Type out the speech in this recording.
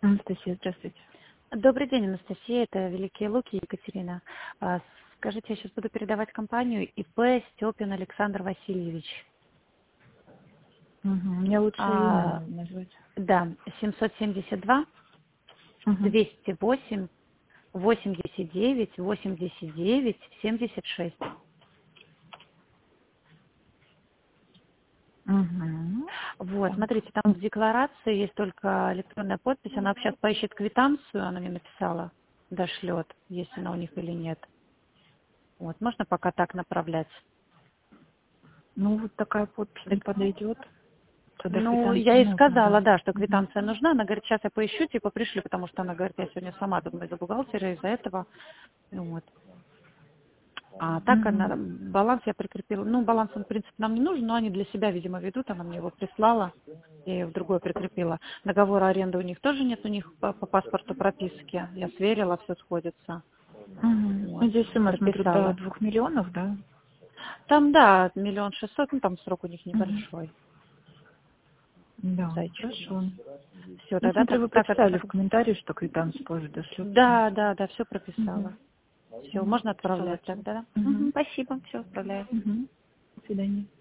Анастасия, здравствуйте. Добрый день, Анастасия. Это Великие Луки, Екатерина. Скажите, я сейчас буду передавать компанию ИП Степин Александр Васильевич. Мне лучше имя назвать. Да, 772 208 89 89 76. Вот, смотрите, там в декларации есть только электронная подпись. Она сейчас поищет квитанцию, она мне написала, дошлет, есть она у них или нет. Вот, можно пока так направлять. Ну, вот такая подпись не подойдет. Тогда Ну, квитанция я ей нужна, сказала, да. да, что квитанция нужна. Она говорит, сейчас я поищу, типа пришлю, потому что она говорит, я сегодня сама думаю за бухгалтера, из-за этого. Вот. А так она, баланс я прикрепила. Ну, баланс, он, в принципе, нам не нужен, но они для себя, видимо, ведут. Она мне его прислала, я ее в другой прикрепила. Договора аренды у них тоже нет, у них по паспорту прописки. Я сверила, все сходится. Вот. Ну, здесь сумма, смотрю, до Прописала. 2 миллионов, да? Там, да, 1 600 000, ну, там срок у них небольшой. Да, Зайчик у нас. хорошо. Все, Ну, тогда смотрю, так, вы так прописали в отправим. комментарии, что квитанцию позже дошлется. Да, да, да, все прописала. Все, можно отправлять Ссылочку. тогда. Спасибо, все, отправляю. До свидания.